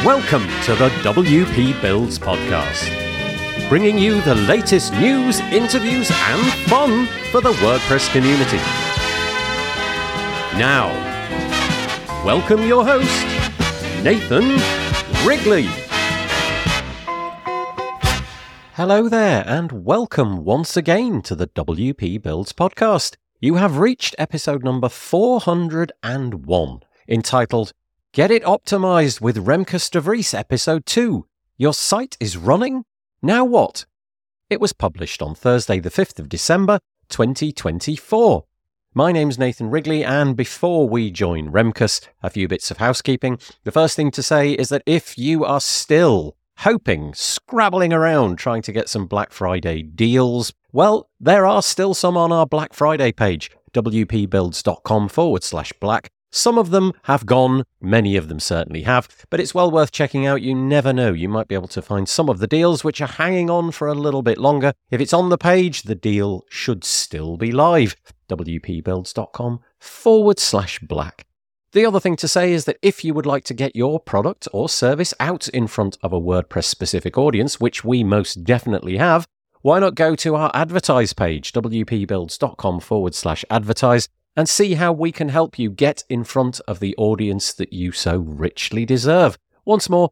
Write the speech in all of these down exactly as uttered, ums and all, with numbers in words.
Welcome to the W P Builds podcast, bringing you the latest news, interviews and fun for the WordPress community. Now, welcome your host, Nathan Wrigley. Hello there and welcome once again to the W P Builds podcast. You have reached episode number four hundred one, entitled Get It Optimized with Remkes de Vries, Episode two. Your site is running? Now what? It was published on Thursday the fifth of December, twenty twenty-four. My name's Nathan Wrigley, and before we join Remkes, a few bits of housekeeping. The first thing to say is that if you are still hoping, scrabbling around, trying to get some Black Friday deals, well, there are still some on our Black Friday page, wpbuilds.com forward slash black. Some of them have gone, many of them certainly have, but it's well worth checking out. You never know, you might be able to find some of the deals which are hanging on for a little bit longer. If it's on the page, the deal should still be live. wpbuilds.com forward slash black. The other thing to say is that if you would like to get your product or service out in front of a WordPress-specific audience, which we most definitely have, why not go to our advertise page, wpbuilds.com forward slash advertise, and see how we can help you get in front of the audience that you so richly deserve. Once more,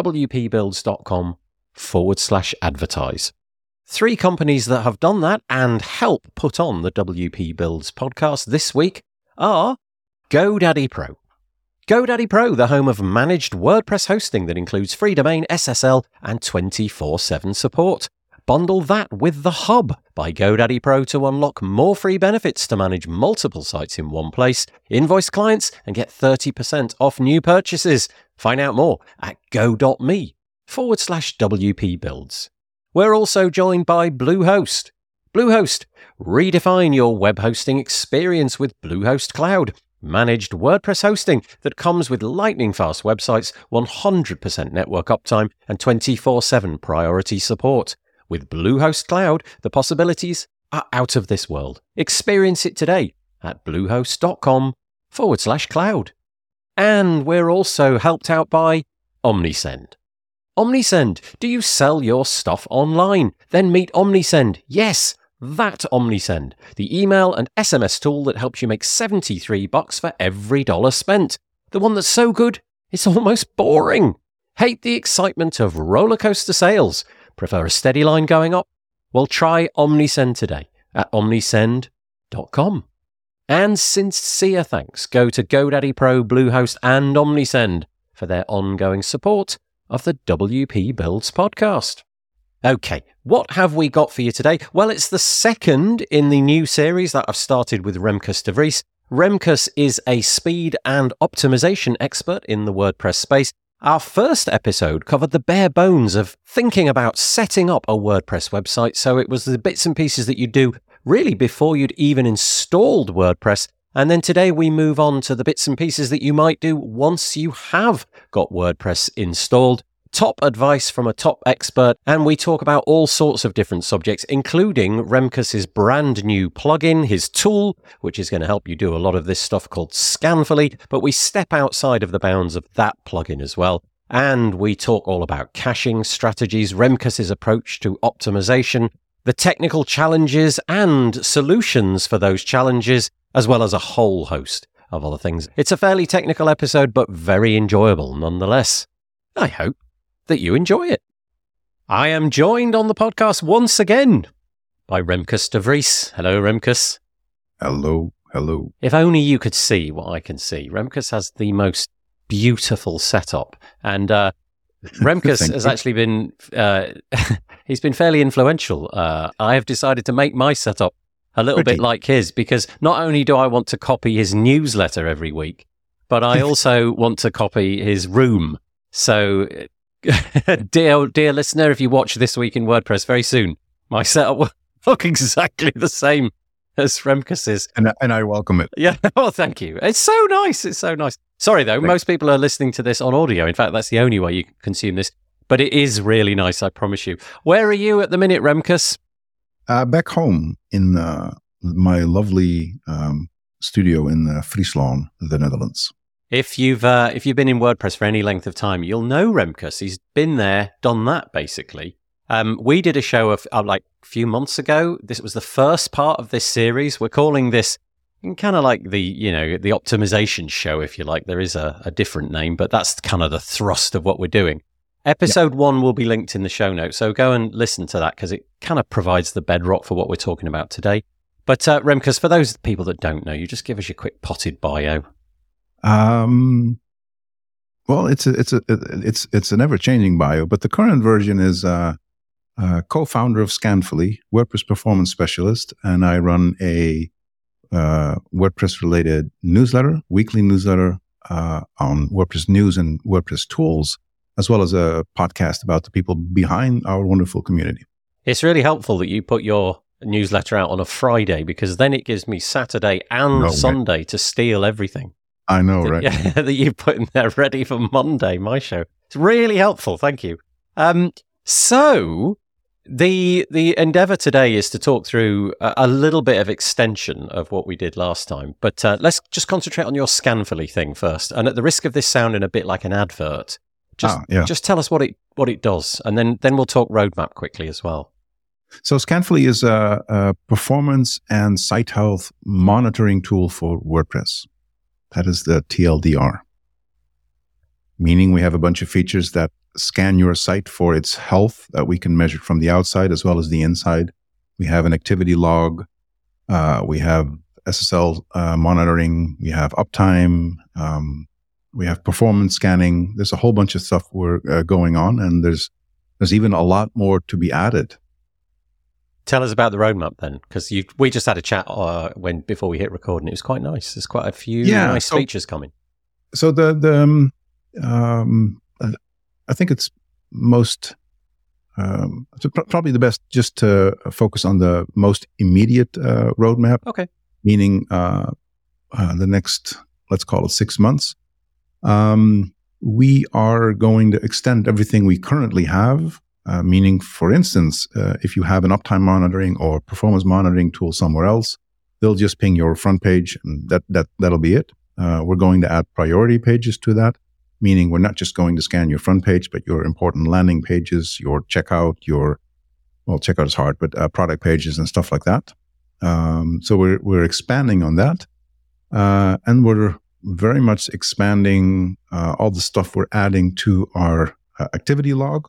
wpbuilds.com forward slash advertise. Three companies that have done that and help put on the W P Builds podcast this week are GoDaddy Pro. GoDaddy Pro, the home of managed WordPress hosting that includes free domain, S S L, and twenty-four seven support. Bundle that with The Hub by GoDaddy Pro to unlock more free benefits to manage multiple sites in one place, invoice clients, and get thirty percent off new purchases. Find out more at go.me forward slash WP Builds. We're also joined by Bluehost. Bluehost, redefine your web hosting experience with Bluehost Cloud. Managed WordPress hosting that comes with lightning-fast websites, one hundred percent network uptime, and twenty-four seven priority support. With Bluehost Cloud, the possibilities are out of this world. Experience it today at bluehost.com forward slash cloud. And we're also helped out by Omnisend. Omnisend, do you sell your stuff online? Then meet Omnisend. Yes, that Omnisend, the email and S M S tool that helps you make seventy-three bucks for every dollar spent. The one that's so good, it's almost boring. Hate the excitement of roller coaster sales? Prefer a steady line going up? Well, try Omnisend today at omnisend dot com. And sincere thanks go to GoDaddy Pro, Bluehost, and Omnisend for their ongoing support of the W P Builds podcast. Okay, what have we got for you today? Well, it's the second in the new series that I've started with Remkes de Vries. Remkes is a speed and optimization expert in the WordPress space. Our first episode covered the bare bones of thinking about setting up a WordPress website, so it was the bits and pieces that you do really before you'd even installed WordPress. And then today we move on to the bits and pieces that you might do once you have got WordPress installed. Top advice from a top expert, and we talk about all sorts of different subjects, including Remkes' brand new plugin, his tool, which is going to help you do a lot of this stuff called Scanfully, but we step outside of the bounds of that plugin as well. And we talk all about caching strategies, Remkes' approach to optimization, the technical challenges and solutions for those challenges, as well as a whole host of other things. It's a fairly technical episode, but very enjoyable nonetheless. I hope that you enjoy it. I am joined on the podcast once again by Remkes de Vries. Hello, Remkes. Hello, hello. If only you could see what I can see. Remkes has the most beautiful setup, and uh, Remkes has you. actually been, uh, he's been fairly influential. Uh, I have decided to make my setup a little Pretty. bit like his, because not only do I want to copy his newsletter every week, but I also want to copy his room. So, dear dear listener, if you watch This Week in WordPress very soon, my setup will look exactly the same as Remkes's. And, and I welcome it. Yeah, well, thank you. It's so nice. It's so nice. Sorry, though, Thanks. most people are listening to this on audio. In fact, that's the only way you can consume this. But it is really nice, I promise you. Where are you at the minute, Remkes? Uh, back home in uh, my lovely um, studio in uh, Friesland, the Netherlands. If you've uh, if you've been in WordPress for any length of time, you'll know Remkus. He's been there, done that, basically. Um, we did a show of uh, like a few months ago. This was the first part of this series. We're calling this kind of like the, you know, the optimization show, if you like. There is a, a different name, but that's kind of the thrust of what we're doing. Episode yeah. one will be linked in the show notes, so go and listen to that because it kind of provides the bedrock for what we're talking about today. But uh, Remkus, for those people that don't know you, just give us your quick potted bio. Um, well, it's a, it's a, it's it's an ever-changing bio, but the current version is uh, uh, co-founder of Scanfully, WordPress performance specialist, and I run a uh, WordPress-related newsletter, weekly newsletter uh, on WordPress news and WordPress tools, as well as a podcast about the people behind our wonderful community. It's really helpful that you put your newsletter out on a Friday because then it gives me Saturday and no, Sunday right. to steal everything. I know, right? Yeah, that you put in there ready for Monday, my show. It's really helpful. Thank you. Um, so the the endeavor today is to talk through a, a little bit of extension of what we did last time. But uh, let's just concentrate on your Scanfully thing first. And at the risk of this sounding a bit like an advert, just ah, yeah. just tell us what it what it does, and then then we'll talk roadmap quickly as well. So Scanfully is a, a performance and site health monitoring tool for WordPress. That is the T L D R, meaning we have a bunch of features that scan your site for its health that we can measure from the outside as well as the inside. We have an activity log. Uh, we have S S L uh, monitoring. We have uptime. Um, we have performance scanning. There's a whole bunch of stuff we're uh, going on, and there's there's even a lot more to be added. Tell us about the roadmap then, because you we just had a chat uh, when before we hit record, and it was quite nice. There's quite a few yeah, nice so, features coming. So the the um, um, I think it's most um, it's probably the best just to focus on the most immediate uh, roadmap. Okay, meaning uh, uh, the next, let's call it six months. Um, we are going to extend everything we currently have. Uh, meaning, for instance, uh, if you have an uptime monitoring or performance monitoring tool somewhere else, they'll just ping your front page, and that that that'll be it. Uh, we're going to add priority pages to that, meaning we're not just going to scan your front page, but your important landing pages, your checkout, your well, checkout is hard, but uh, product pages and stuff like that. Um, so we're we're expanding on that, uh, and we're very much expanding uh, all the stuff we're adding to our uh, activity log.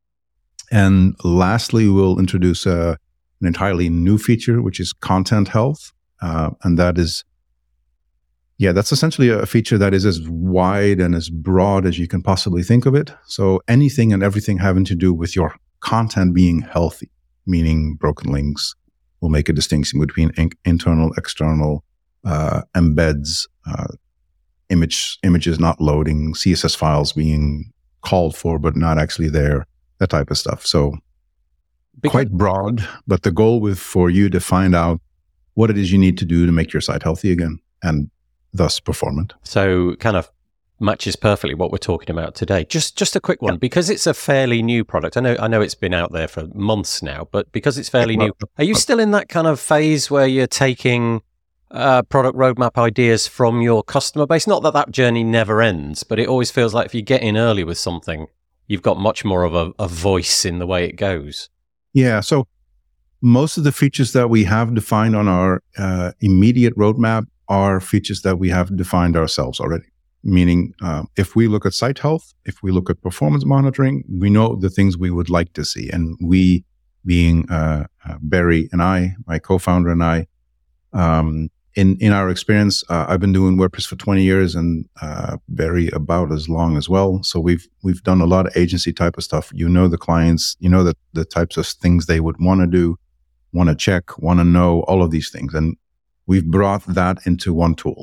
And lastly, we'll introduce a, an entirely new feature, which is content health. Uh, and that is, yeah, that's essentially a feature that is as wide and as broad as you can possibly think of it. So anything and everything having to do with your content being healthy, meaning broken links. We'll make a distinction between in- internal, external, uh, embeds, uh, image images not loading, C S S files being called for but not actually there. That type of stuff. So because, quite broad, but the goal with for you to find out what it is you need to do to make your site healthy again and thus performant. So kind of matches perfectly what we're talking about today. Just just a quick one, yeah. Because it's a fairly new product. I know I know it's been out there for months now, but because it's fairly yeah, well, new, are you still in that kind of phase where you're taking uh, product roadmap ideas from your customer base? Not that that journey never ends, but it always feels like if you get in early with something, you've got much more of a, a voice in the way it goes. Yeah. So most of the features that we have defined on our uh, immediate roadmap are features that we have defined ourselves already. Meaning, uh, if we look at site health, if we look at performance monitoring, we know the things we would like to see. And we, being uh, uh, Barry and I, my co-founder and I, um, In in our experience, uh, I've been doing WordPress for twenty years, and uh, Barry about as long as well. So we've we've done a lot of agency type of stuff. You know the clients, you know the the types of things they would want to do, want to check, want to know, all of these things, and we've brought that into one tool.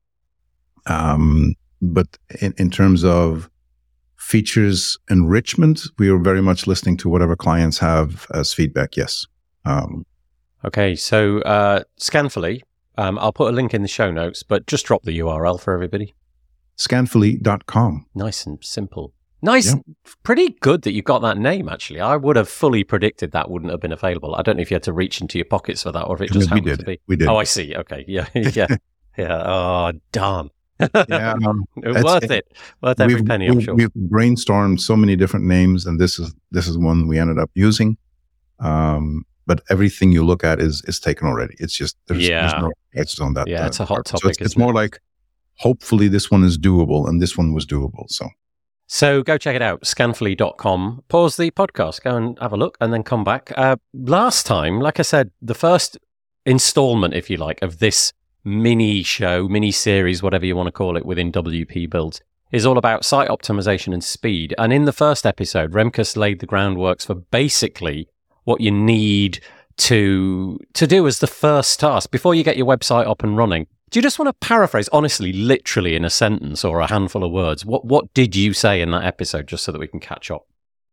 Um, but in, in terms of features enrichment, we are very much listening to whatever clients have as feedback. Yes. Um, okay, so uh, Scanfully. Um, I'll put a link in the show notes, but just drop the U R L for everybody. Scanfully dot com. Nice and simple. Nice. Yeah. Pretty good that you got that name, actually. I would have fully predicted that wouldn't have been available. I don't know if you had to reach into your pockets for that or if it just we happened did. to be. We did. Oh, I see. Okay. Yeah. Yeah. Yeah. Oh, darn. yeah, um, worth it. Worth every penny, I'm sure. We've brainstormed so many different names, and this is this is one we ended up using. Um, but everything you look at is is taken already. It's just there's, yeah. there's no edges on that. Yeah, uh, it's a hot part. topic. So it's, it's more it? like hopefully this one is doable, and this one was doable. So. So go check it out, scanfully dot com. Pause the podcast, go and have a look, and then come back. Uh, last time, like I said, the first installment, if you like, of this mini show, mini series, whatever you want to call it, within W P Builds, is all about site optimization and speed. And in the first episode, Remkus laid the groundworks for basically what you need to to do as the first task before you get your website up and running. Do you just want to paraphrase, honestly, literally in a sentence or a handful of words? What what did you say in that episode, just so that we can catch up?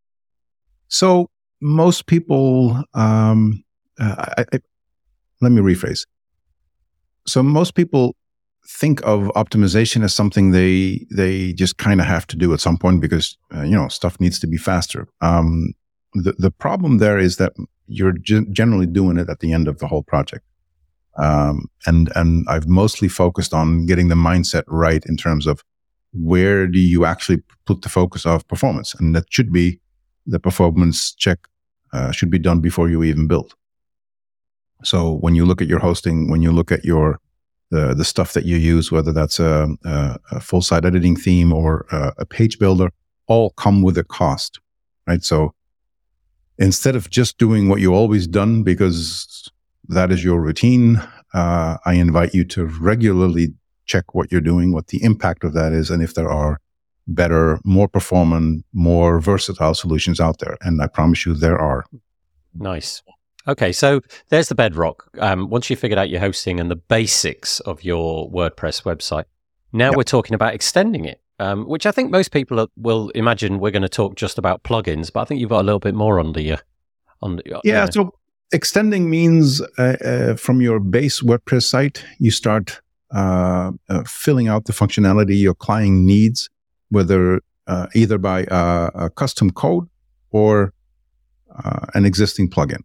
So most people, um, uh, I, I, let me rephrase. So most people think of optimization as something they they just kind of have to do at some point because uh, you know stuff needs to be faster. Um, the the problem there is that you're g- generally doing it at the end of the whole project. Um, and, and I've mostly focused on getting the mindset right in terms of where do you actually put the focus of performance? And that should be the performance check, uh, should be done before you even build. So when you look at your hosting, when you look at your, the, the stuff that you use, whether that's a, a, a full site editing theme or a, a page builder, all come with a cost, right? So instead of just doing what you always done because that is your routine, uh, I invite you to regularly check what you're doing, what the impact of that is, and if there are better, more performant, more versatile solutions out there. And I promise you there are. Nice. Okay, so there's the bedrock. Um, once you figured out your hosting and the basics of your WordPress website, now yep. we're talking about extending it, um, which I think most people are, will imagine we're going to talk just about plugins, but I think you've got a little bit more under you. Under, yeah, uh, so extending means uh, uh, from your base WordPress site, you start uh, uh, filling out the functionality your client needs, whether uh, either by uh, a custom code or uh, an existing plugin.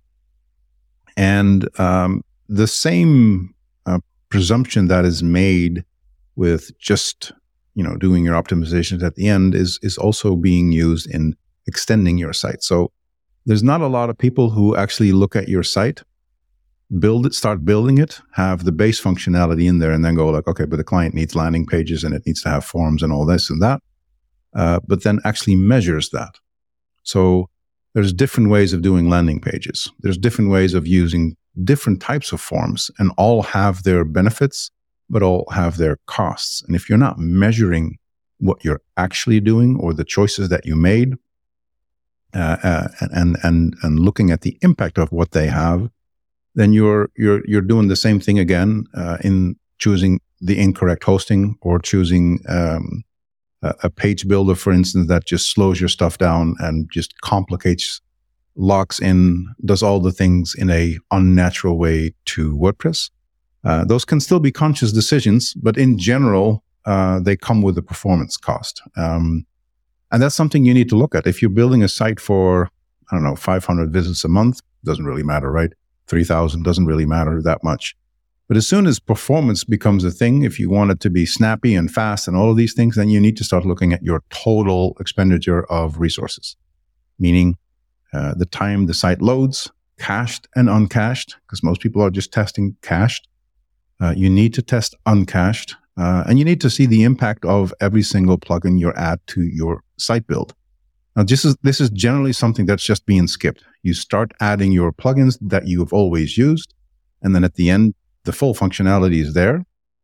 And um, the same uh, presumption that is made with just you know doing your optimizations at the end is is also being used in extending your site. So there's not a lot of people who actually look at your site, build it, start building it, have the base functionality in there, and then go like, okay, but the client needs landing pages and it needs to have forms and all this and that, uh, but then actually measures that. So there's different ways of doing landing pages. There's different ways of using different types of forms, and all have their benefits, but all have their costs. And if you're not measuring what you're actually doing or the choices that you made, Uh, uh, and and and looking at the impact of what they have, then you're you're you're doing the same thing again uh, in choosing the incorrect hosting or choosing um, a, a page builder, for instance, that just slows your stuff down and just complicates, locks in, does all the things in a unnatural way to WordPress. Uh, those can still be conscious decisions, but in general, uh, they come with a performance cost. Um, And that's something you need to look at. If you're building a site for, I don't know, five hundred visits a month, doesn't really matter, right? three thousand doesn't really matter that much. But as soon as performance becomes a thing, if you want it to be snappy and fast and all of these things, then you need to start looking at your total expenditure of resources, meaning uh, the time the site loads, cached and uncached, because most people are just testing cached. Uh, you need to test uncached. Uh, and you need to see the impact of every single plugin you add to your site build. Now, this is this is generally something that's just being skipped. You start adding your plugins that you have always used, and then at the end, the full functionality is there.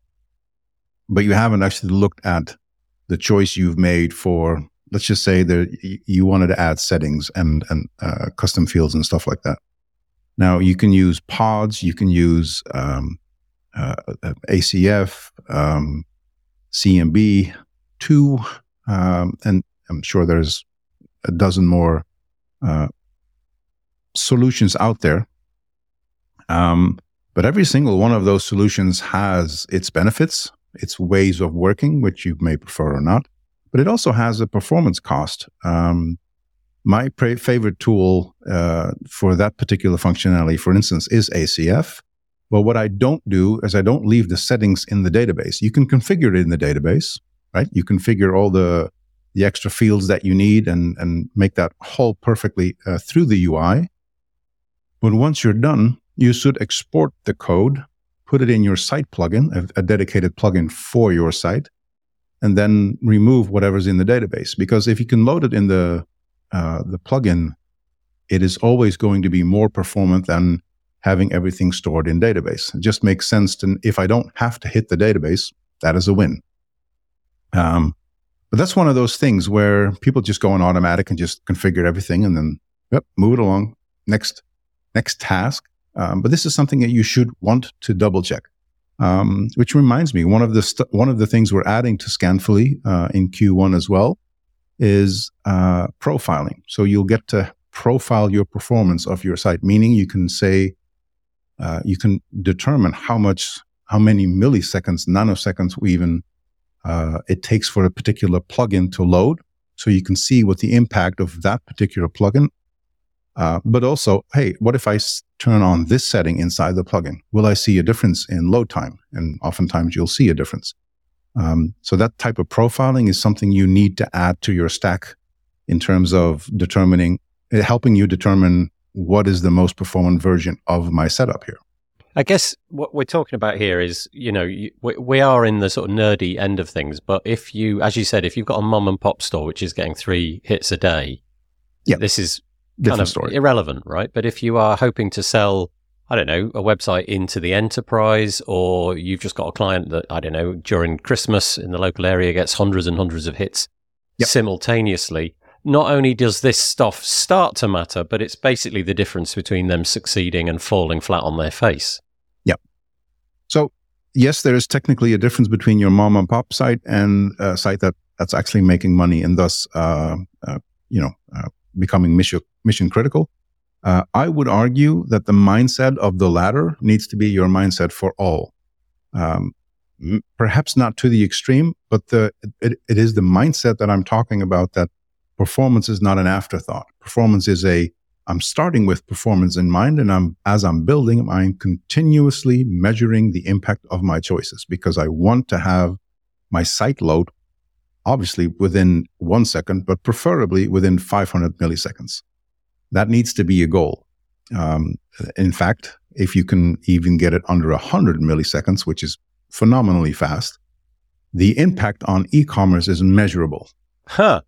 But you haven't actually looked at the choice you've made for, let's just say that you wanted to add settings and, and uh, custom fields and stuff like that. Now, you can use pods, you can use um, Uh, A C F, um, C M B two, um, and I'm sure there's a dozen more uh, solutions out there. Um, but every single one of those solutions has its benefits, its ways of working, which you may prefer or not, but it also has a performance cost. Um, my pra- favorite tool uh, for that particular functionality, for instance, is A C F. Well, what I don't do is I don't leave the settings in the database. You can configure it in the database, right? You configure all the the extra fields that you need and, and make that whole perfectly uh, through the U I. But once you're done, you should export the code, put it in your site plugin, a, a dedicated plugin for your site, and then remove whatever's in the database. Because if you can load it in the uh, the plugin, it is always going to be more performant than having everything stored in database. It just makes sense to, if I don't have to hit the database, that is a win. Um, but that's one of those things where people just go on automatic and just configure everything and then, yep, move it along. Next, next task. Um, but this is something that you should want to double check. Um, which reminds me, one of the st- one of the things we're adding to Scanfully uh, in Q one as well is uh, profiling. So you'll get to profile your performance of your site, meaning you can say, uh, you can determine how much, how many milliseconds, nanoseconds, even uh, it takes for a particular plugin to load. So you can see what the impact of that particular plugin. Uh, but also, hey, what if I s- turn on this setting inside the plugin? Will I see a difference in load time? And oftentimes you'll see a difference. Um, so that type of profiling is something you need to add to your stack in terms of determining, helping you determine what is the most performant version of my setup here. I guess what we're talking about here is, you know, you, we, we are in the sort of nerdy end of things, but if you, as you said, if you've got a mom and pop store, which is getting three hits a day, yeah, this is different kind of story. Irrelevant, right? But if you are hoping to sell, I don't know, a website into the enterprise, or you've just got a client that, I don't know, during Christmas in the local area gets hundreds and hundreds of hits yep. simultaneously, not only does this stuff start to matter, but it's basically the difference between them succeeding and falling flat on their face. Yeah. So, yes, there is technically a difference between your mom and pop site and a site that, that's actually making money and thus, uh, uh, you know, uh, becoming mission, mission critical. Uh, I would argue that the mindset of the latter needs to be your mindset for all. Um, m- perhaps not to the extreme, but the it, it is the mindset that I'm talking about, that performance is not an afterthought. Performance is a, I'm starting with performance in mind, and I'm as I'm building, I'm continuously measuring the impact of my choices because I want to have my site load obviously within one second, but preferably within five hundred milliseconds. That needs to be a goal. Um, in fact, if you can even get it under one hundred milliseconds, which is phenomenally fast, the impact on e-commerce is measurable. Huh.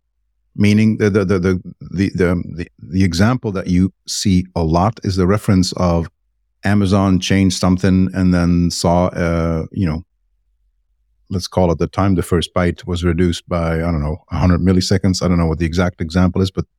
Meaning the the the the the the, the, the example that you see a lot is the reference of Amazon changed something and then saw, uh, you know, let's call it the time the first byte was reduced by, I don't know, one hundred milliseconds. I don't know what the exact example is, but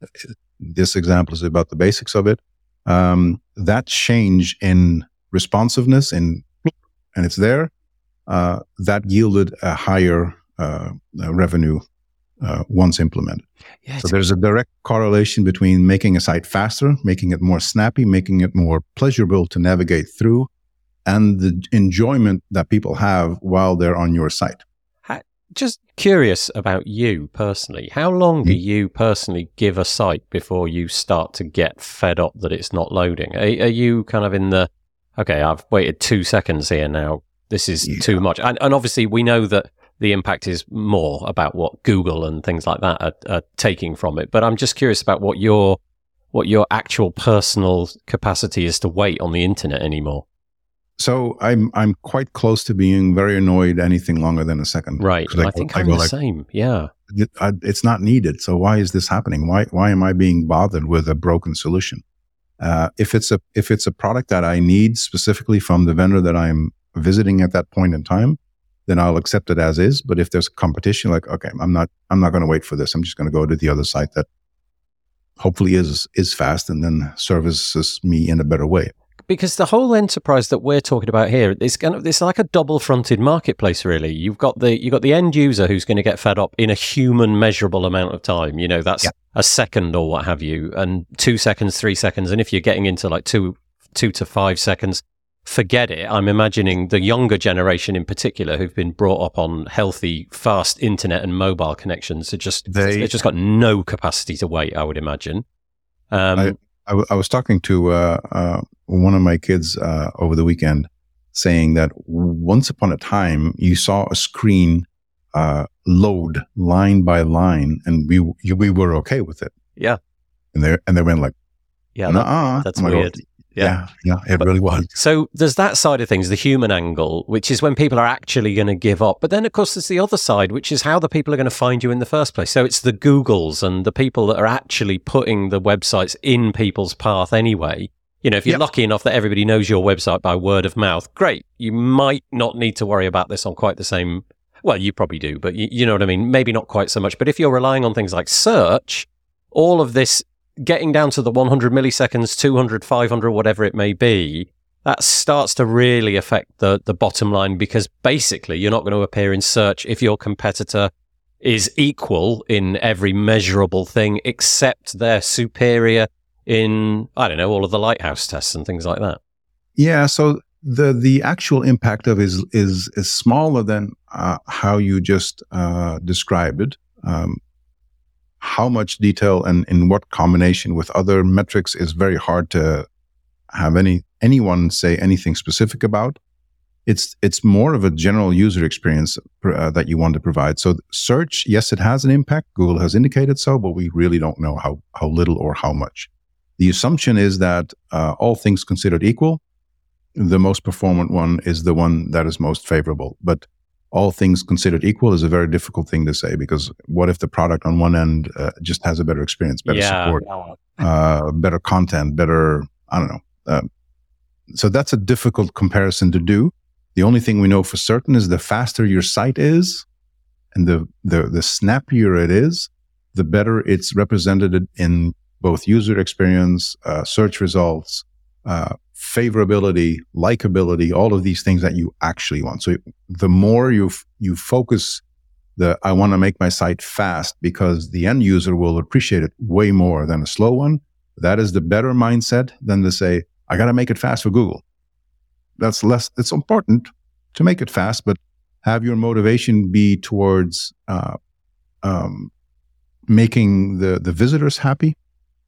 this example is about the basics of it. Um, that change in responsiveness in, and it's there, uh, that yielded a higher uh, uh, revenue uh, once implemented. Yeah, so there's a direct correlation between making a site faster, making it more snappy, making it more pleasurable to navigate through, and the enjoyment that people have while they're on your site. Just curious about you personally. How long do you personally give a site before you start to get fed up that it's not loading? Are, are you kind of in the, okay, I've waited two seconds here now, this is yeah. too much? And, and obviously we know that the impact is more about what Google and things like that are, are taking from it. But I'm just curious about what your what your actual personal capacity is to wait on the internet anymore. So I'm I'm quite close to being very annoyed anything longer than a second. Right. I, I think I I'm the like, same. Yeah. It, I, it's not needed. So why is this happening? Why why am I being bothered with a broken solution? Uh, if it's a if it's a product that I need specifically from the vendor that I'm visiting at that point in time, then I'll accept it as is. But if there's competition, like okay, I'm not I'm not going to wait for this. I'm just going to go to the other site that hopefully is is fast and then services me in a better way. Because the whole enterprise that we're talking about here, it's kind of it's like a double-fronted marketplace, really. You've got the you've got the end user who's going to get fed up in a human measurable amount of time. You know, that's yeah. a second or what have you, and two seconds, three seconds, and if you're getting into like two two to five seconds, forget it. I'm imagining the younger generation in particular, who've been brought up on healthy, fast internet and mobile connections, are just they, they've just got no capacity to wait. I would imagine. Um, I, I, w- I was talking to uh, uh, one of my kids uh, over the weekend, saying that once upon a time you saw a screen uh, load line by line, and we we were okay with it. Yeah, and they and they went like, yeah, that, that's weird. God. Yeah, yeah, yeah, it but, really was. So there's that side of things, the human angle, which is when people are actually going to give up. But then, of course, there's the other side, which is how the people are going to find you in the first place. So it's the Googles and the people that are actually putting the websites in people's path anyway. You know, if you're yep. lucky enough that everybody knows your website by word of mouth, great. You might not need to worry about this on quite the same... Well, you probably do, but you, you know what I mean? Maybe not quite so much. But if you're relying on things like search, all of this... getting down to the one hundred milliseconds, two hundred, five hundred, whatever it may be, that starts to really affect the, the bottom line, because basically you're not going to appear in search if your competitor is equal in every measurable thing, except they're superior in, I don't know, all of the lighthouse tests and things like that. Yeah, so the the actual impact of it is is, is smaller than uh, how you just uh, described it. Um, How much detail and in what combination with other metrics is very hard to have any anyone say anything specific about. It's it's more of a general user experience uh, that you want to provide. So search, yes, it has an impact. Google has indicated so, but we really don't know how how little or how much. The assumption is that uh, all things considered equal, the most performant one is the one that is most favorable. But all things considered equal is a very difficult thing to say, because what if the product on one end uh, just has a better experience, better yeah. support, uh, better content, better, I don't know. Uh, so that's a difficult comparison to do. The only thing we know for certain is the faster your site is and the, the, the snappier it is, the better it's represented in both user experience, uh, search results, uh, favorability, likability, all of these things that you actually want. So the more you f- you focus the, I want to make my site fast because the end user will appreciate it way more than a slow one, that is the better mindset than to say, I got to make it fast for Google. That's less, it's important to make it fast, but have your motivation be towards uh, um, making the, the visitors happy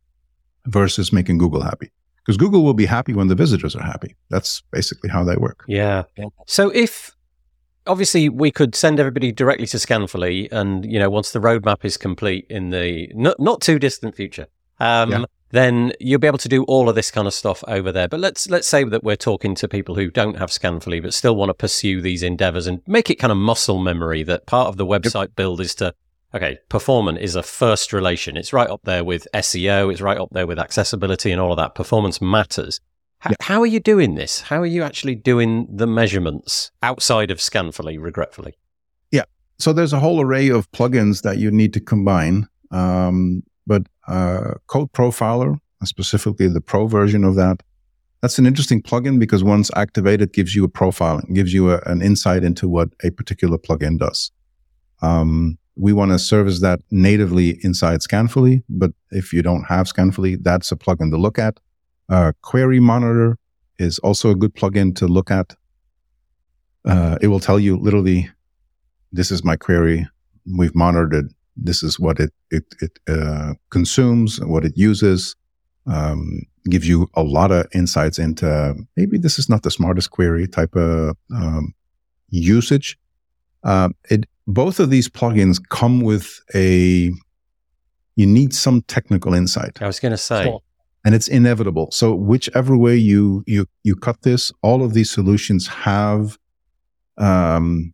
versus making Google happy. Because Google will be happy when the visitors are happy. That's basically how they work. Yeah. So if, obviously, we could send everybody directly to Scanfully, and, you know, once the roadmap is complete in the not, not too distant future, um, yeah. then you'll be able to do all of this kind of stuff over there. But let's let's say that we're talking to people who don't have Scanfully but still want to pursue these endeavors and make it kind of muscle memory, that part of the website yep. build is to, okay, performance is a first relation. It's right up there with S E O. It's right up there with accessibility and all of that. Performance matters. H- yeah. How are you doing this? How are you actually doing the measurements outside of Scanfully, regretfully? Yeah. So there's a whole array of plugins that you need to combine. Um, but uh, Code Profiler, specifically the pro version of that, that's an interesting plugin because once activated, gives you a profile, gives you a, an insight into what a particular plugin does. Um, We want to service that natively inside Scanfully, but if you don't have Scanfully, that's a plugin to look at. Uh, Query Monitor is also a good plugin to look at. Uh, it will tell you literally, this is my query. We've monitored it. This is what it it, it uh, consumes, what it uses. Um, gives you a lot of insights into maybe this is not the smartest query type of um, usage. Uh, it Both of these plugins come with a, you need some technical insight. I was going to say. So, and it's inevitable. So whichever way you you you cut this, all of these solutions have um,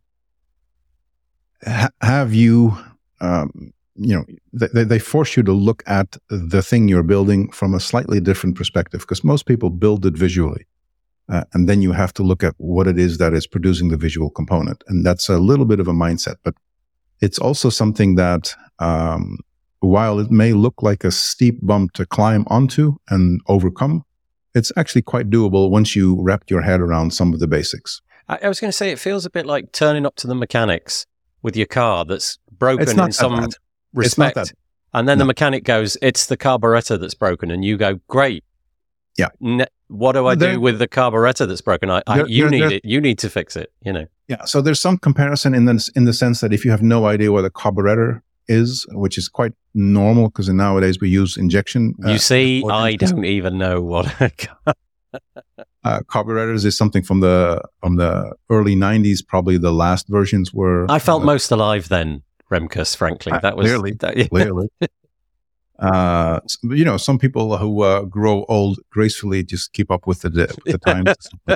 ha- have you, um, you know, they, they force you to look at the thing you're building from a slightly different perspective, because most people build it visually. Uh, and then you have to look at what it is that is producing the visual component. And that's a little bit of a mindset, but it's also something that, um, while it may look like a steep bump to climb onto and overcome, it's actually quite doable once you wrap your head around some of the basics. I, I was going to say, it feels a bit like turning up to the mechanics with your car that's broken in some bad. respect. And then no. the mechanic goes, it's the carburetor that's broken. And you go, great. Yeah. Ne- what do I there, do with the carburetor that's broken? I, I, there, you there, need there, it. You need to fix it, you know. Yeah. So there's some comparison in the, in the sense that if you have no idea what a carburetor is, which is quite normal because nowadays we use injection. You uh, see, I don't even know what uh, carburetors is something from the from the early nineties. Probably the last versions were. I felt uh, most alive then, Remkus. Frankly, that was clearly, that, yeah. clearly. Uh, you know, some people who uh, grow old gracefully just keep up with the with the times.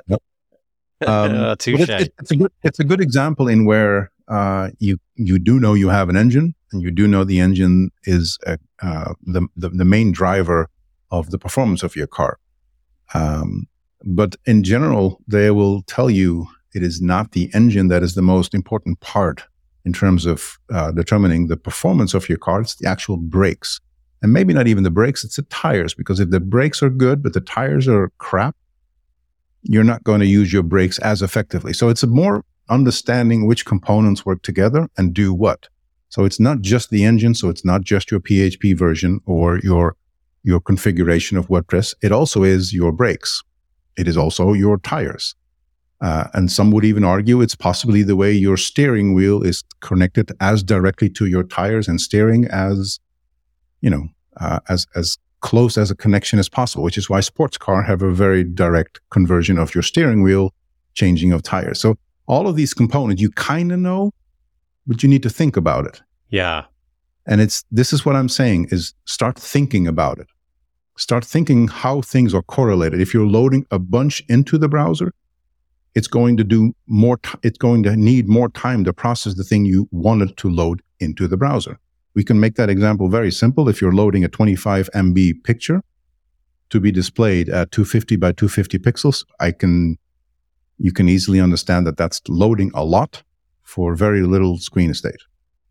um, uh, touche. It, it, it's a good it's a good example in where uh, you you do know you have an engine, and you do know the engine is a, uh, the, the the main driver of the performance of your car. Um, but in general, they will tell you it is not the engine that is the most important part in terms of uh, determining the performance of your car. It's the actual brakes. And maybe not even the brakes, it's the tires, because if the brakes are good, but the tires are crap, you're not going to use your brakes as effectively. So it's a more understanding which components work together and do what. So it's not just the engine, so it's not just your P H P version or your, your configuration of WordPress. It also is your brakes. It is also your tires. Uh, and some would even argue it's possibly the way your steering wheel is connected as directly to your tires and steering as you know, uh, as as close as a connection as possible, which is why sports car have a very direct conversion of your steering wheel, changing of tires. So all of these components you kind of know, but you need to think about it. Yeah. And it's this is what I'm saying is start thinking about it. Start thinking how things are correlated. If you're loading a bunch into the browser, it's going to do more. T- it's going to need more time to process the thing you wanted to load into the browser. We can make that example very simple. If you're loading a twenty-five megabyte picture to be displayed at two fifty by two fifty pixels, I can, you can easily understand that that's loading a lot for very little screen estate.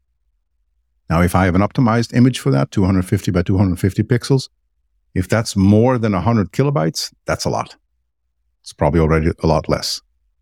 Now, if I have an optimized image for that, two fifty by two fifty pixels, if that's more than one hundred kilobytes, that's a lot. It's probably already a lot less.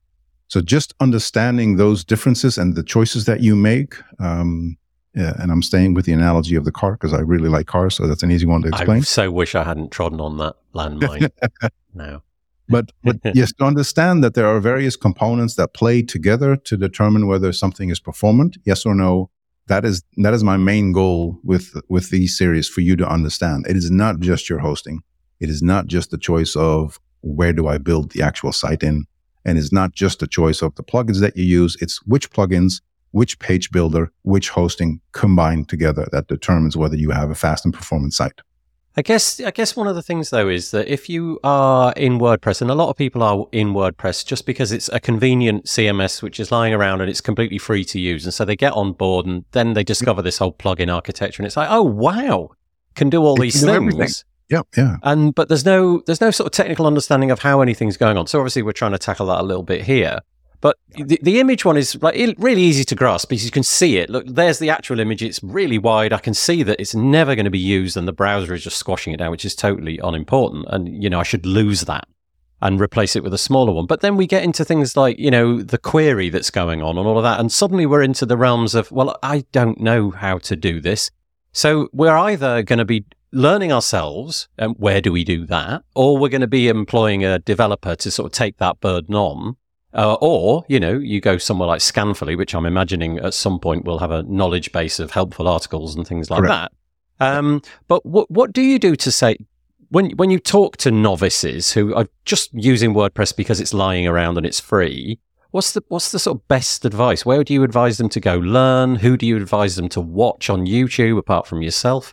So just understanding those differences and the choices that you make, um, yeah, and I'm staying with the analogy of the car because I really like cars, so that's an easy one to explain. I so wish I hadn't trodden on that landmine. No. But, but yes, to understand that there are various components that play together to determine whether something is performant, yes or no, that is that is my main goal with, with these series for you to understand. It is not just your hosting. It is not just the choice of where do I build the actual site in, and it's not just the choice of the plugins that you use. It's which plugins, which page builder, which hosting combined together that determines whether you have a fast and performant site. I guess I guess one of the things, though, is that if you are in WordPress, and a lot of people are in WordPress just because it's a convenient C M S which is lying around and it's completely free to use. And so they get on board and then they discover this whole plugin architecture and it's like, oh, wow, can do all it these do things. Everything. Yeah, yeah. And but there's no there's no sort of technical understanding of how anything's going on. So obviously we're trying to tackle that a little bit here. But the, the image one is like really easy to grasp because you can see it. Look, there's the actual image. It's really wide. I can see that it's never going to be used and the browser is just squashing it down, which is totally unimportant. And, you know, I should lose that and replace it with a smaller one. But then we get into things like, you know, the query that's going on and all of that. And suddenly we're into the realms of, well, I don't know how to do this. So we're either going to be learning ourselves, and where do we do that? Or we're going to be employing a developer to sort of take that burden on. Uh, or, you know, you go somewhere like Scanfully, which I'm imagining at some point will have a knowledge base of helpful articles and things like Correct. that. Um, but what what do you do to say, when when you talk to novices who are just using WordPress because it's lying around and it's free, what's the what's the sort of best advice? Where do you advise them to go learn? Who do you advise them to watch on YouTube apart from yourself?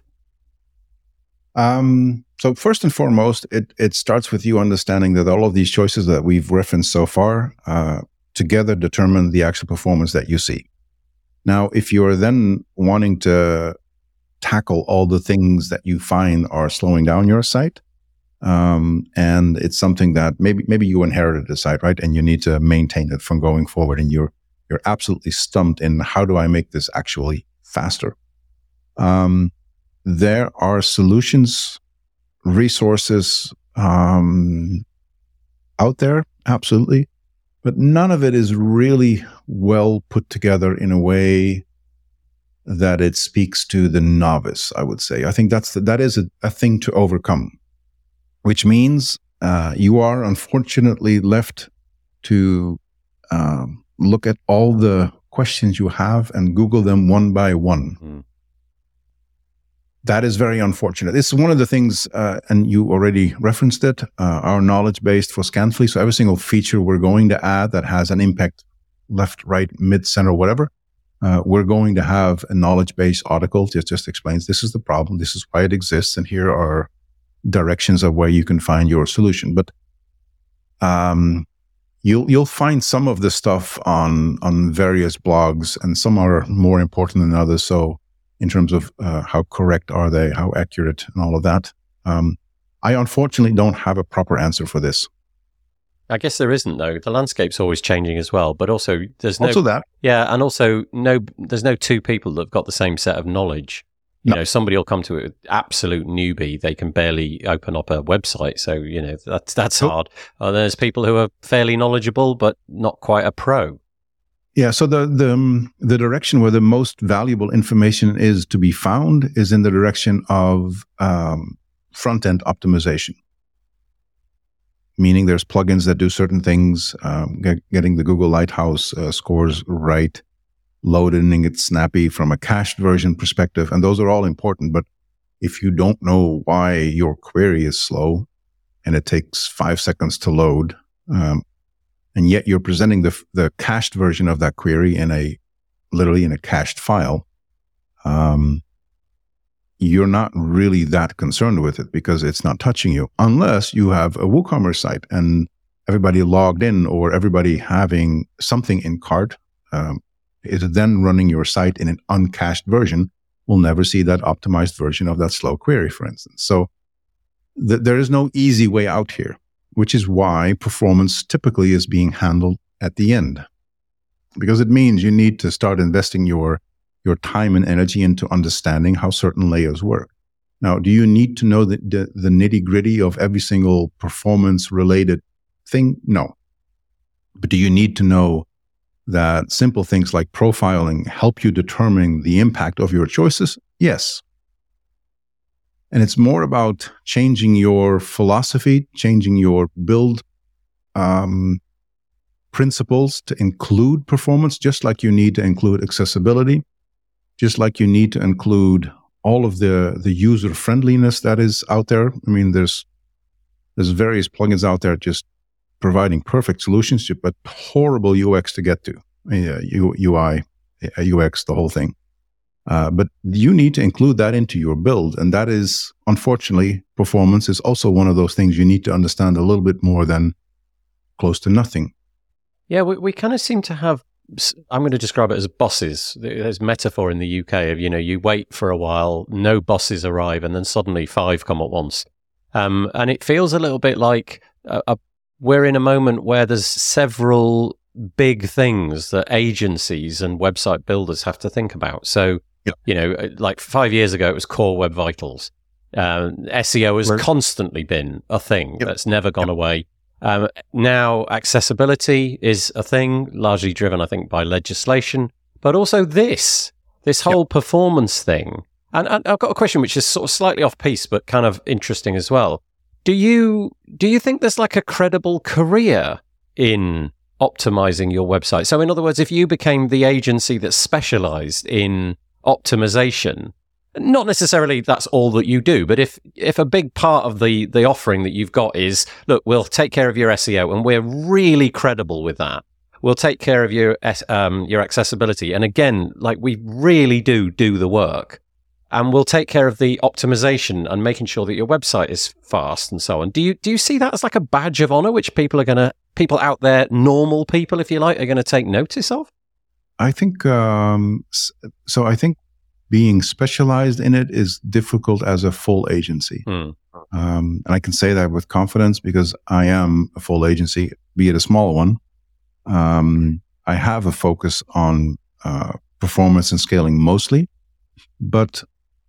Um, so first and foremost, it, it starts with you understanding that all of these choices that we've referenced so far uh, together determine the actual performance that you see. Now, if you're then wanting to tackle all the things that you find are slowing down your site, um, and it's something that maybe maybe you inherited the site, right, and you need to maintain it from going forward, and you're you're absolutely stumped in how do I make this actually faster? Um, There are solutions, resources um, out there, absolutely, but none of it is really well put together in a way that it speaks to the novice, I would say. I think that's the, that is a, a thing to overcome, which means uh, you are unfortunately left to um, look at all the questions you have and Google them one by one. Mm. that is very unfortunate. It's one of the things, uh, and you already referenced it, uh, our knowledge based for Scantfly. So every single feature we're going to add that has an impact left, right, mid, center, whatever, uh, we're going to have a knowledge based article that just explains this is the problem, this is why it exists, and here are directions of where you can find your solution. But um, you'll you'll find some of the stuff on on various blogs, and some are more important than others. So in terms of uh, how correct are they, how accurate, and all of that. Um, I unfortunately don't have a proper answer for this. I guess there isn't, though. The landscape's always changing as well, but also there's no... Also that. Yeah, and also no. there's no two people that have got the same set of knowledge. You no. know, somebody will come to an absolute newbie. They can barely open up a website. So, you know, that's, that's oh. hard. Uh, there's people who are fairly knowledgeable, but not quite a pro. Yeah, so the the um, the direction where the most valuable information is to be found is in the direction of um, front-end optimization. Meaning there's plugins that do certain things, um, get, getting the Google Lighthouse uh, scores right, loading it snappy from a cached version perspective, and those are all important. But if you don't know why your query is slow and it takes five seconds to load, um, and yet you're presenting the the cached version of that query in a literally in a cached file, um, you're not really that concerned with it because it's not touching you, unless you have a WooCommerce site and everybody logged in or everybody having something in cart um, is then running your site in an uncached version. Will never see that optimized version of that slow query, for instance. So th- there is no easy way out here, which is why performance typically is being handled at the end. Because it means you need to start investing your, your time and energy into understanding how certain layers work. Now, do you need to know the, the, the nitty-gritty of every single performance-related thing? No. But do you need to know that simple things like profiling help you determine the impact of your choices? Yes. And it's more about changing your philosophy, changing your build um, principles to include performance, just like you need to include accessibility, just like you need to include all of the, the user friendliness that is out there. I mean, there's there's various plugins out there just providing perfect solutions, but horrible U X to get to, uh, U I, U X, the whole thing. Uh, but you need to include that into your build. And that is, unfortunately, performance is also one of those things you need to understand a little bit more than close to nothing. Yeah, we, we kind of seem to have, I'm going to describe it as bosses. There's metaphor in the U K of, you know, you wait for a while, no bosses arrive, and then suddenly five come at once. Um, and it feels a little bit like a, a, we're in a moment where there's several big things that agencies and website builders have to think about. So, yep. you know, like five years ago, it was Core Web Vitals. Uh, S E O has right. constantly been a thing yep. that's never gone yep. away. Um, now, accessibility is a thing, largely driven, I think, by legislation, but also this, this whole yep. performance thing. And, and I've got a question which is sort of slightly off piece, but kind of interesting as well. Do you do you think there's like a credible career in optimizing your website? So in other words, if you became the agency that specialized in optimization, not necessarily that's all that you do, but if if a big part of the the offering that you've got is, look, we'll take care of your S E O and we're really credible with that. We'll take care of your um your accessibility. And again, like we really do do the work. And we'll take care of the optimization and making sure that your website is fast and so on. Do you do you see that as like a badge of honor, which people are going to, people out there, normal people, if you like, are going to take notice of? I think, um, so I think being specialized in it is difficult as a full agency. Hmm. Um, and I can say that with confidence because I am a full agency, be it a small one. Um, I have a focus on uh, performance and scaling mostly, but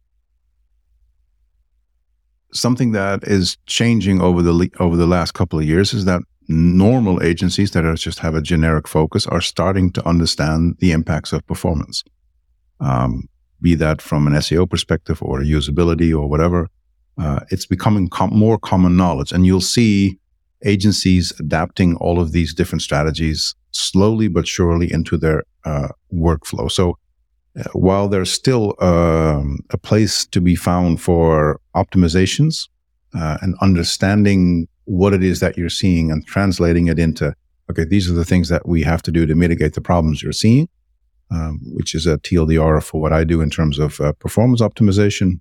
something that is changing over the over the last couple of years is that normal agencies that are just have a generic focus are starting to understand the impacts of performance, um, be that from an S E O perspective or usability or whatever. Uh, it's becoming com- more common knowledge, and you'll see agencies adapting all of these different strategies slowly but surely into their uh, workflow. So uh, while there's still um, a place to be found for optimizations uh, and understanding what it is that you're seeing and translating it into, okay, these are the things that we have to do to mitigate the problems you're seeing, um, which is a T L D R for what I do in terms of uh, performance optimization.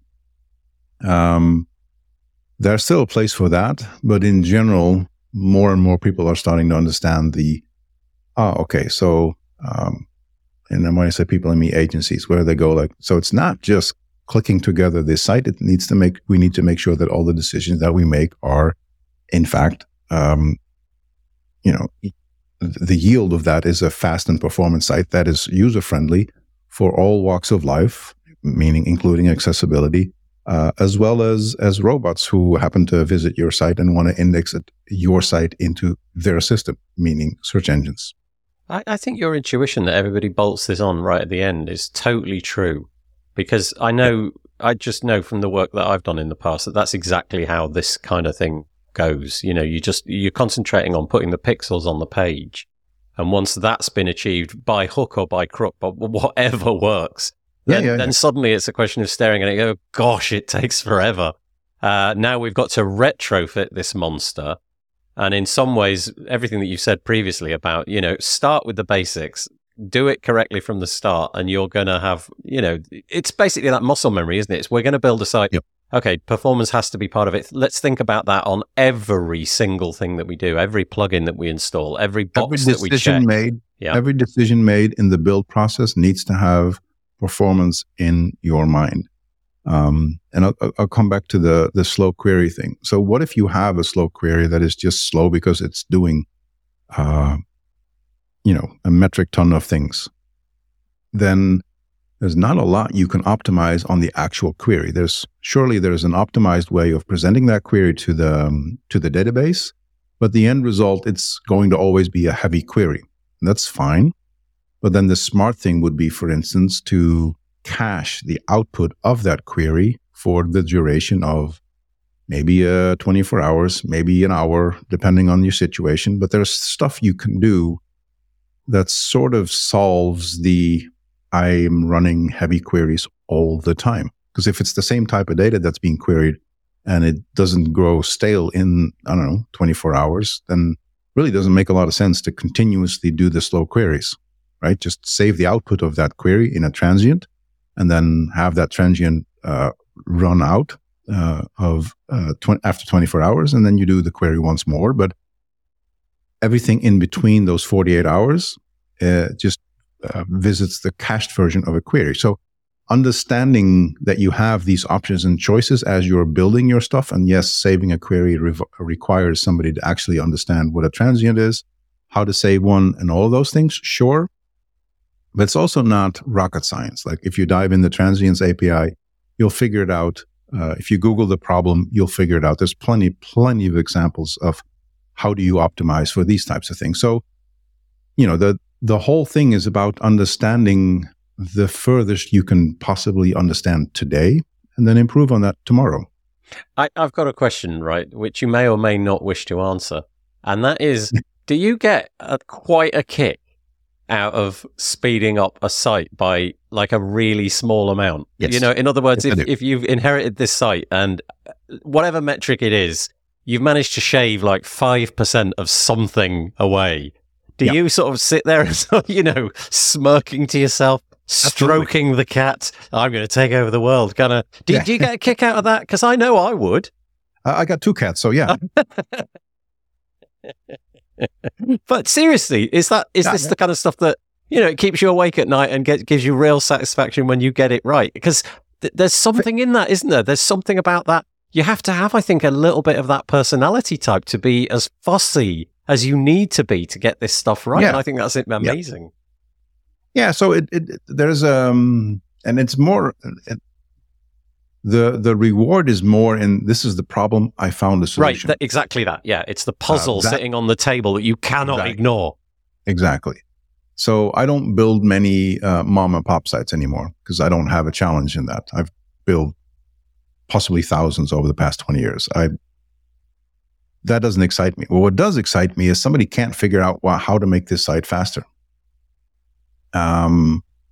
Um, there's still a place for that, but in general, more and more people are starting to understand the, oh, okay, so, um, and then when I say people, I mean agencies, where they go like, so it's not just clicking together this site. It needs to make, we need to make sure that all the decisions that we make are, in fact, um, you know, the yield of that is a fast and performant site that is user-friendly for all walks of life, meaning including accessibility, uh, as well as as robots who happen to visit your site and want to index it, your site into their system, meaning search engines. I, I think your intuition that everybody bolts this on right at the end is totally true, because I know, I just know from the work that I've done in the past that that's exactly how this kind of thing goes. You know, you just, you're concentrating on putting the pixels on the page. And once that's been achieved by hook or by crook, but whatever works, yeah, then, yeah, then yeah. suddenly it's a question of staring at it and go, gosh, it takes forever. Uh, now we've got to retrofit this monster. And in some ways, everything that you said previously about, you know, start with the basics, do it correctly from the start, and you're going to have, you know, it's basically that muscle memory, isn't it? It's, we're going to build a site. Yep. Okay, performance has to be part of it. Let's think about that on every single thing that we do, every plugin that we install, every box every that we decision check. Made, yeah. Every decision made in the build process needs to have performance in your mind. Um, and I'll, I'll come back to the, the slow query thing. So what if you have a slow query that is just slow because it's doing, uh, you know, a metric ton of things? Then there's not a lot you can optimize on the actual query. There's surely there's an optimized way of presenting that query to the um, to the database, but the end result, it's going to always be a heavy query. And that's fine. But then the smart thing would be, for instance, to cache the output of that query for the duration of maybe uh, twenty-four hours, maybe an hour, depending on your situation. But there's stuff you can do that sort of solves the I'm running heavy queries all the time. Because if it's the same type of data that's being queried and it doesn't grow stale in, I don't know, twenty-four hours, then really doesn't make a lot of sense to continuously do the slow queries, right? Just save the output of that query in a transient and then have that transient uh, run out uh, of uh, tw- after twenty-four hours, and then you do the query once more. But everything in between those forty-eight hours uh, just Uh, visits the cached version of a query. So understanding that you have these options and choices as you're building your stuff, and yes, saving a query rev- requires somebody to actually understand what a transient is, how to save one, and all of those things, sure. But it's also not rocket science. Like if you dive in the transients A P I, you'll figure it out. Uh, if you Google the problem, you'll figure it out. There's plenty, plenty of examples of how do you optimize for these types of things. So, you know, the The whole thing is about understanding the furthest you can possibly understand today and then improve on that tomorrow. I, I've got a question, right, which you may or may not wish to answer. And that is, do you get a, quite a kick out of speeding up a site by like a really small amount? Yes. You know, in other words, Yes, if, if you've inherited this site and whatever metric it is, you've managed to shave like five percent of something away. Do yep. you sort of sit there and, sort of, you know, smirking to yourself, stroking Absolutely. the cat? I'm going to take over the world. Gonna do, yeah. do you get a kick out of that? Because I know I would. Uh, I got two cats, so yeah. But seriously, is that is yeah, this yeah. the kind of stuff that, you know, it keeps you awake at night and get, gives you real satisfaction when you get it right? Because th- there's something in that, isn't there? There's something about that. You have to have, I think, a little bit of that personality type to be as fussy as you need to be to get this stuff right. Yeah. And I think that's amazing. Yeah. yeah so it, it, there's, um, and it's more, it, the, the reward is more in, this is the problem, I found a solution. Right. Th- exactly that. Yeah. It's the puzzle uh, that, sitting on the table that you cannot exactly. ignore. Exactly. So I don't build many uh, mom and pop sites anymore because I don't have a challenge in that. I've built possibly thousands over the past twenty years. I, That doesn't excite me. Well, what does excite me is somebody can't figure out well, how to make this site faster. Um,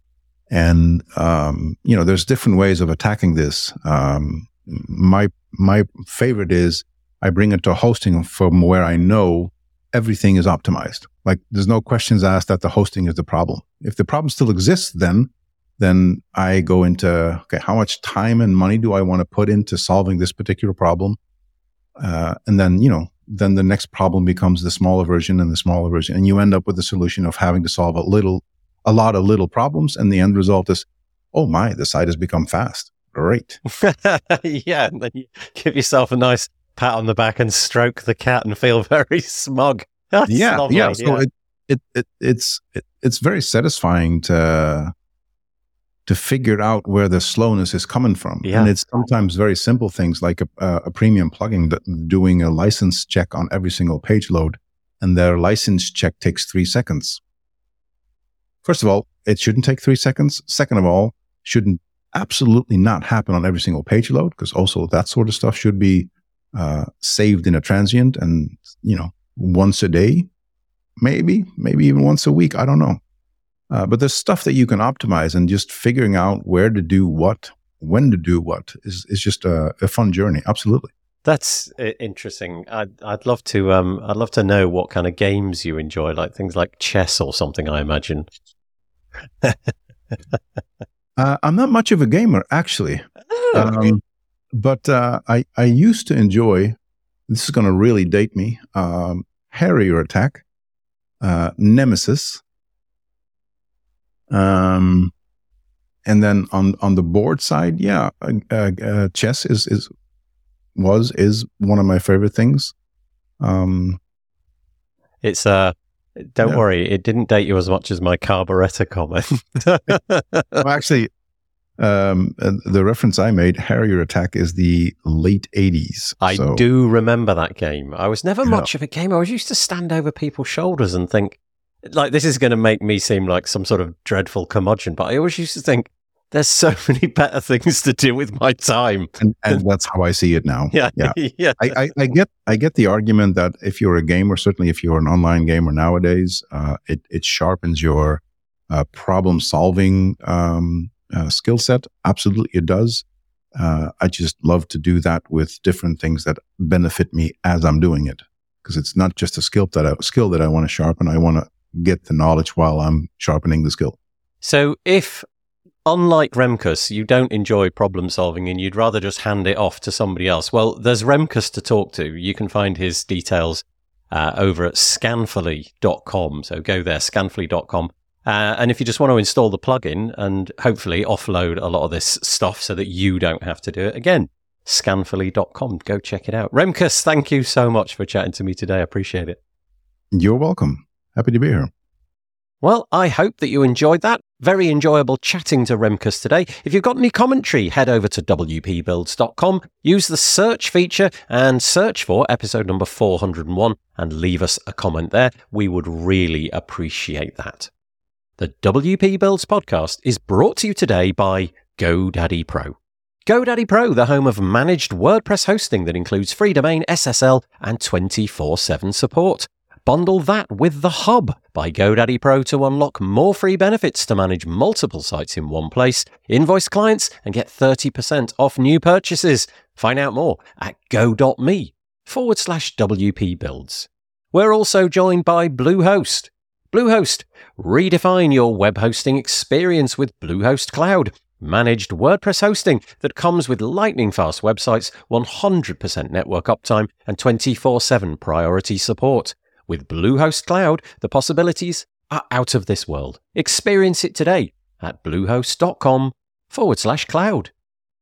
And, um, you know, there's different ways of attacking this. Um, my, my favorite is I bring it to hosting from where I know everything is optimized. Like there's no questions asked that the hosting is the problem. If the problem still exists, then, then I go into, okay, how much time and money do I want to put into solving this particular problem? Uh, and then, you know, then the next problem becomes the smaller version and the smaller version. And you end up with the solution of having to solve a little, a lot of little problems. And the end result is, oh my, the site has become fast. Great. Yeah. And then you give yourself a nice pat on the back and stroke the cat and feel very smug. That's yeah. lovely, Yeah. So yeah. It, it, it, it's, it, it's very satisfying to, to figure out where the slowness is coming from. Yeah. And it's sometimes very simple things like a, a premium plugin that doing a license check on every single page load, and their license check takes three seconds. First of all, it shouldn't take three seconds. Second of all, shouldn't absolutely not happen on every single page load, because also that sort of stuff should be uh, saved in a transient and, you know, once a day, maybe, maybe even once a week. I don't know. Uh, but there's stuff that you can optimize, and just figuring out where to do what, when to do what is, is just a, a fun journey. Absolutely. That's uh, interesting. I'd, I'd love to, um, I'd love to know what kind of games you enjoy, like things like chess or something, I imagine. uh, I'm not much of a gamer, actually. Oh, um, but uh, I, I used to enjoy, this is going to really date me, um, Harrier Attack, uh, Nemesis. Um, and then on, on the board side, yeah, uh, uh, chess is, is, was, is one of my favorite things. Um, it's, uh, don't yeah. worry, it didn't date you as much as my carburetor comment. well, actually, um, the reference I made, Harrier Attack, is the late eighties. I so. do remember that game. I was never Yeah. much of a gamer. I was used to stand over people's shoulders and think, like, this is going to make me seem like some sort of dreadful curmudgeon, but I always used to think, there's so many better things to do with my time. And, and that's how I see it now. Yeah. Yeah. yeah. I, I, I get I get the argument that if you're a gamer, certainly if you're an online gamer nowadays, uh, it, it sharpens your uh, problem solving um, uh, skill set. Absolutely, it does. Uh, I just love to do that with different things that benefit me as I'm doing it, because it's not just a skill that I, skill that I want to sharpen. I want to get the knowledge while I'm sharpening the skill. So if, unlike Remkus, you don't enjoy problem solving and you'd rather just hand it off to somebody else, well, there's Remkus to talk to. You can find his details uh, over at scanfully dot com. So go there, scanfully dot com. Uh, and if you just want to install the plugin and hopefully offload a lot of this stuff so that you don't have to do it, again, scanfully dot com. Go check it out. Remkus, thank you so much for chatting to me today. I appreciate it. You're welcome. Happy to be here. Well, I hope that you enjoyed that. Very enjoyable chatting to Remkus today. If you've got any commentary, head over to w p builds dot com, use the search feature and search for episode number four hundred one and leave us a comment there. We would really appreciate that. The W P Builds podcast is brought to you today by GoDaddy Pro. GoDaddy Pro, the home of managed WordPress hosting that includes free domain, S S L, and twenty-four seven support. Bundle that with The Hub by GoDaddy Pro to unlock more free benefits to manage multiple sites in one place, invoice clients, and get thirty percent off new purchases. Find out more at go.me forward slash WP Builds. We're also joined by Bluehost. Bluehost, redefine your web hosting experience with Bluehost Cloud. Managed WordPress hosting that comes with lightning-fast websites, one hundred percent network uptime, and twenty-four seven priority support. With Bluehost Cloud, the possibilities are out of this world. Experience it today at bluehost.com forward slash cloud.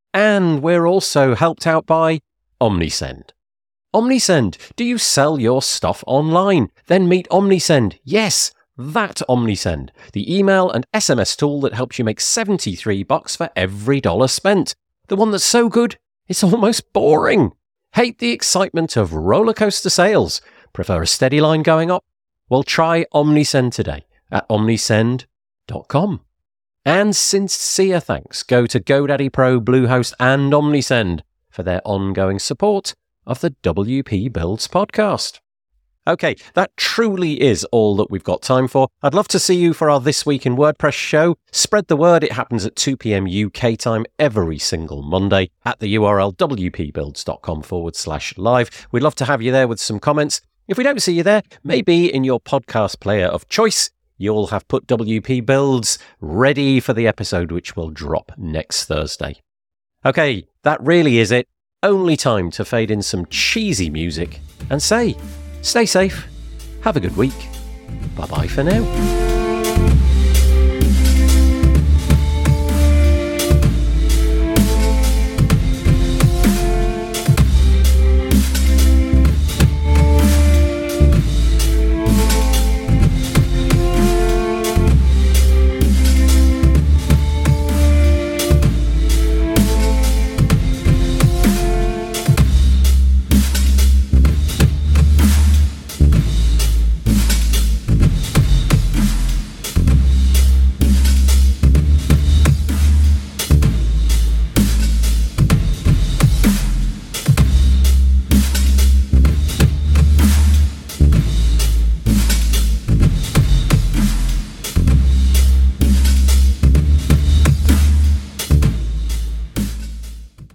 And we're also helped out by Omnisend. Omnisend, do you sell your stuff online? Then meet Omnisend. Yes, that Omnisend, the email and S M S tool that helps you make seventy-three bucks for every dollar spent. The one that's so good, it's almost boring. Hate the excitement of roller coaster sales? Prefer a steady line going up? Well, try Omnisend today at omnisend dot com. And sincere thanks go to GoDaddy Pro, Bluehost, and Omnisend for their ongoing support of the W P Builds podcast. Okay, that truly is all that we've got time for. I'd love to see you for our This Week in WordPress show. Spread the word. It happens at two p.m. U K time every single Monday at the U R L wpbuilds.com forward slash live. We'd love to have you there with some comments. If we don't see you there, maybe in your podcast player of choice, you'll have put W P Builds ready for the episode which will drop next Thursday. Okay, that really is it. Only time to fade in some cheesy music and say, stay safe, have a good week, bye-bye for now.